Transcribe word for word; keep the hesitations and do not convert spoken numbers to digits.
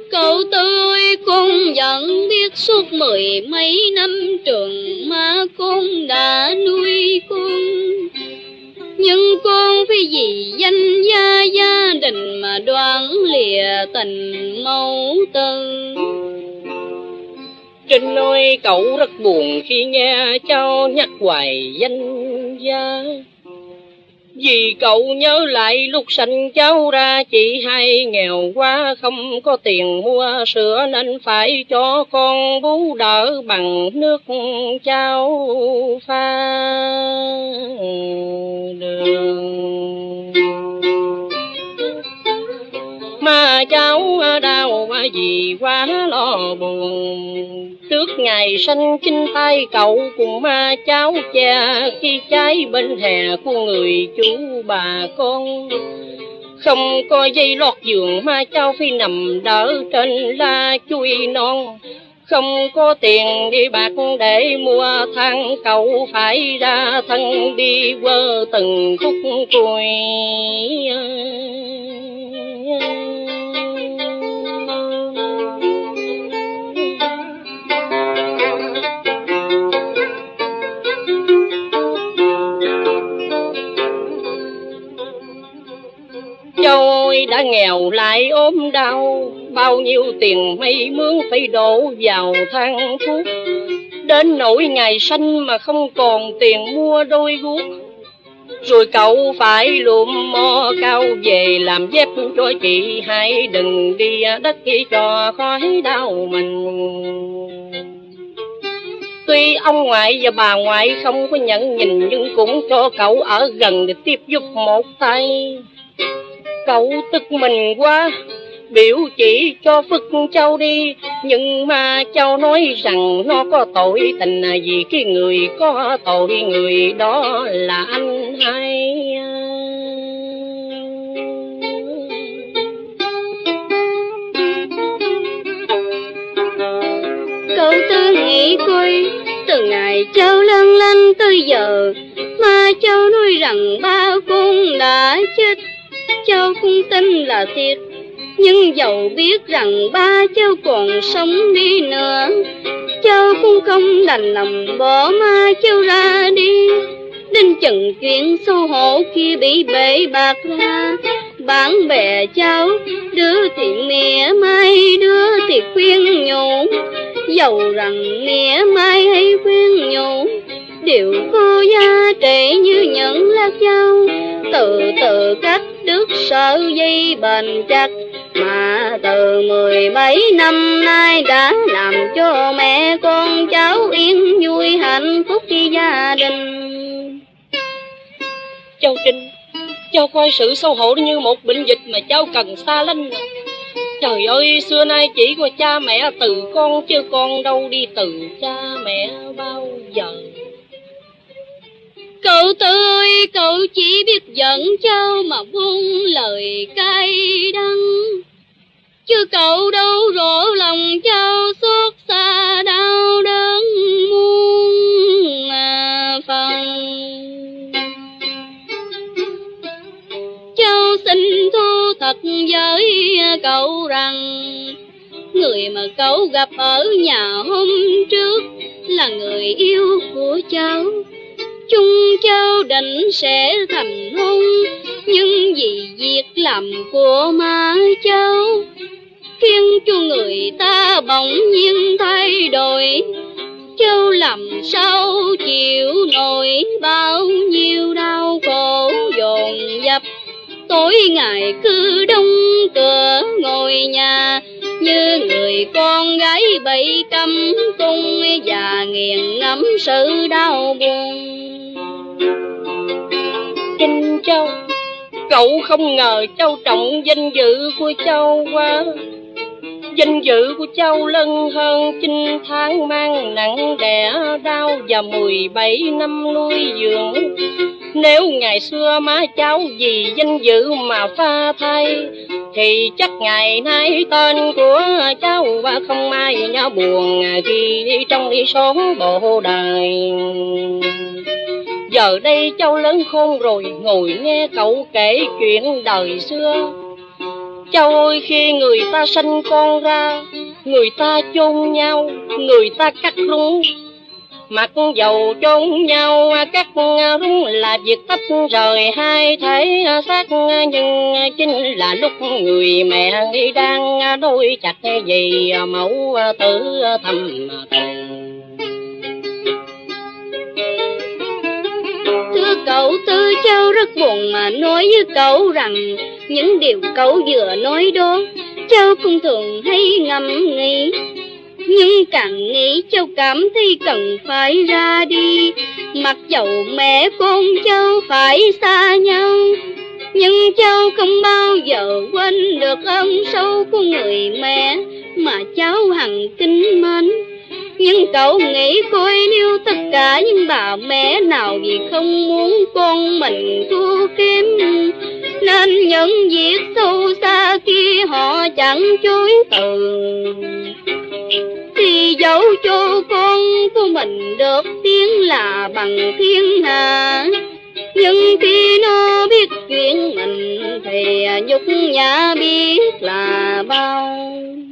Cậu Tư ơi, con vẫn biết suốt mười mấy năm trường mà con đã nuôi con, nhưng con vì gì danh gia gia đình mà đoán lìa tình mẫu tử. Trinh ơi, cậu rất buồn khi nghe cháu nhắc hoài danh gia, vì cậu nhớ lại lúc sanh cháu ra chị hai nghèo quá, không có tiền mua sữa nên phải cho con bú đỡ bằng nước cháo pha đường. Mà cháu đau vì quá lo buồn, trước ngày sanh chinh tay cậu cùng ma cháu cha khi trái bên hè của người chú bà con. Không có dây lót giường mà cháu phải nằm đỡ trên la chuối non, không có tiền đi bạc để mua than cậu phải ra thân đi quơ từng khúc cùi. Cháu đã nghèo lại ốm đau, bao nhiêu tiền may mướn phải đổ vào than thuốc, đến nỗi ngày sanh mà không còn tiền mua đôi guốc. Rồi cậu phải lụm mò cao về làm dép cho chị hai, đừng đi đất kia cho khói đau mình. Tuy ông ngoại và bà ngoại không có nhận nhìn, nhưng cũng cho cậu ở gần để tiếp giúp một tay. Cậu tức mình quá, biểu chỉ cho phức cháu đi, nhưng mà cháu nói rằng nó có tội tình, vì cái người có tội người đó là anh hai. Cậu Tư nghĩ coi, từ ngày cháu lớn lên tới giờ mà cháu nói rằng ba con đã chết, cháu không tin là thiệt. Nhưng dẫu biết rằng ba cháu còn sống đi nữa, cháu cũng không đành lòng bỏ ma cháu ra đi. Đến chừng chuyện xấu hổ kia bị bể bạc ra, bạn bè cháu đứa thì mỉa mai, đứa thì khuyên nhủ. Dẫu rằng mỉa mai hay khuyên nhủ đều có giá trị như những lá châu, từ từ cách đứt sợi dây bền chặt, mà từ mười bảy năm nay đã làm cho mẹ con cháu yên vui hạnh phúc với gia đình. Cháu Trinh, cháu coi sự xấu hổ như một bệnh dịch mà cháu cần xa lánh. Trời ơi, xưa nay chỉ có cha mẹ từ con, chứ con đâu đi từ cha mẹ bao giờ. Cậu Tư ơi, cậu chỉ biết giận cháu mà buông lời cay đắng, chứ cậu đâu rõ lòng cháu xót xa đau đớn muôn phần. Cháu xin thú thật với cậu rằng, người mà cậu gặp ở nhà hôm trước là người yêu của cháu. Chung cháu định sẽ thành hôn, nhưng vì việc làm của má cháu khiến cho người ta bỗng nhiên thay đổi. Cháu làm sao chịu nổi bao nhiêu đau khổ dồn dập, tối ngày cứ đóng cửa ngồi nhà như người con gái bị câm cung và nghiền ngẫm sự đau buồn. Trinh cháu, cậu không ngờ cháu trọng danh dự của cháu quá. Danh dự của cháu lớn hơn chín tháng mang nặng đẻ đau và mười bảy năm nuôi dưỡng. Nếu ngày xưa má cháu vì danh dự mà pha thay, thì chắc ngày nay tên của cháu và không ai nhớ buồn khi đi trong đi số bộ đời. Giờ đây cháu lớn khôn rồi, ngồi nghe cậu kể chuyện đời xưa. Cháu ơi, khi người ta sanh con ra, người ta chôn nhau, người ta cắt rúng. Mặc dầu chôn nhau cắt rúng là việc tách rời hai thể xác, nhưng chính là lúc người mẹ đang đôi chặt vì mẫu tử thầm tình. Thưa cậu Tư, cháu rất buồn mà nói với cậu rằng những điều cậu vừa nói đó cháu cũng thường hay ngẫm nghĩ, nhưng càng nghĩ cháu cảm thấy cần phải ra đi. Mặc dầu mẹ con cháu phải xa nhau, nhưng cháu không bao giờ quên được ơn sâu của người mẹ mà cháu hằng kính mến. Nhưng cậu nghĩ coi, nếu tất cả những bà mẹ nào vì không muốn con mình thua kém, nên những việc sâu xa kia họ chẳng chối từ, thì dẫu cho con của mình được tiếng là bằng thiên hạ, nhưng khi nó biết chuyện mình thì nhục nhã biết là bao.